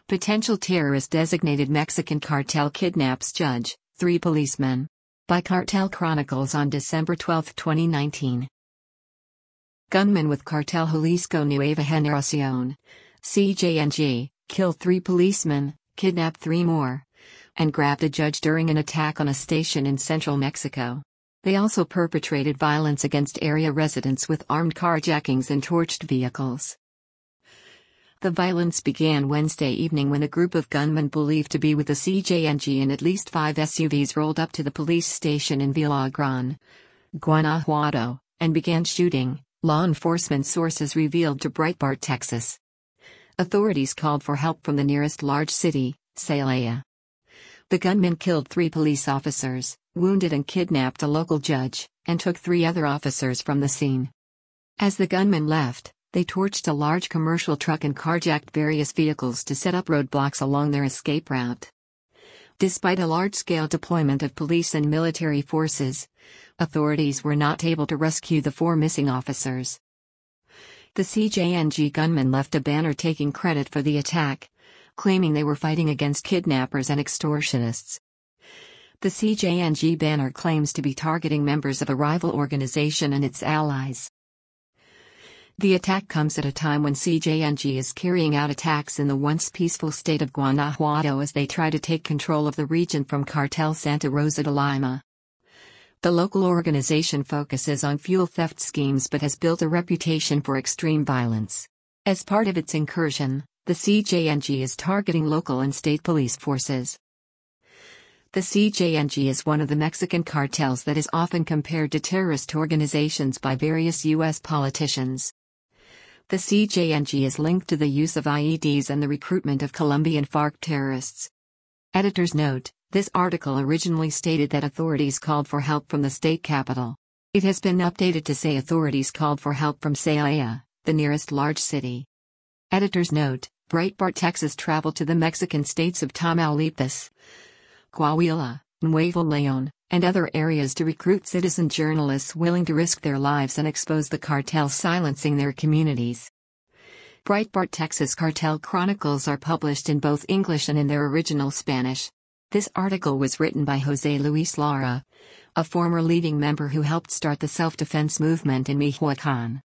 Potential terrorist designated Mexican cartel kidnaps judge, 3 policemen. By Cartel Chronicles on December 12, 2019. Gunmen with Cartel Jalisco Nueva Generación, CJNG, killed 3 policemen, kidnapped 3 more, and grabbed a judge during an attack on a station in central Mexico. They also perpetrated violence against area residents with armed carjackings and torched vehicles. The violence began Wednesday evening when a group of gunmen believed to be with the CJNG in at least 5 SUVs rolled up to the police station in Villagrán, Guanajuato, and began shooting, law enforcement sources revealed to Breitbart Texas. Authorities called for help from the nearest large city, Celaya. The gunmen killed 3 police officers, wounded and kidnapped a local judge, and took 3 other officers from the scene. As the gunmen left, they torched a large commercial truck and carjacked various vehicles to set up roadblocks along their escape route. Despite a large-scale deployment of police and military forces, authorities were not able to rescue the 4 missing officers. The CJNG gunmen left a banner taking credit for the attack, claiming they were fighting against kidnappers and extortionists. The CJNG banner claims to be targeting members of a rival organization and its allies. The attack comes at a time when CJNG is carrying out attacks in the once peaceful state of Guanajuato as they try to take control of the region from Cartel Santa Rosa de Lima. The local organization focuses on fuel theft schemes but has built a reputation for extreme violence. As part of its incursion, the CJNG is targeting local and state police forces. The CJNG is one of the Mexican cartels that is often compared to terrorist organizations by various U.S. politicians. The CJNG is linked to the use of IEDs and the recruitment of Colombian FARC terrorists. Editor's note: this article originally stated that authorities called for help from the state capital. It has been updated to say authorities called for help from Celaya, the nearest large city. Editor's note: Breitbart Texas traveled to the Mexican states of Tamaulipas, Coahuila, Nuevo León, and other areas to recruit citizen journalists willing to risk their lives and expose the cartels silencing their communities. Breitbart Texas Cartel Chronicles are published in both English and in their original Spanish. This article was written by José Luis Lara, a former leading member who helped start the self-defense movement in Michoacán.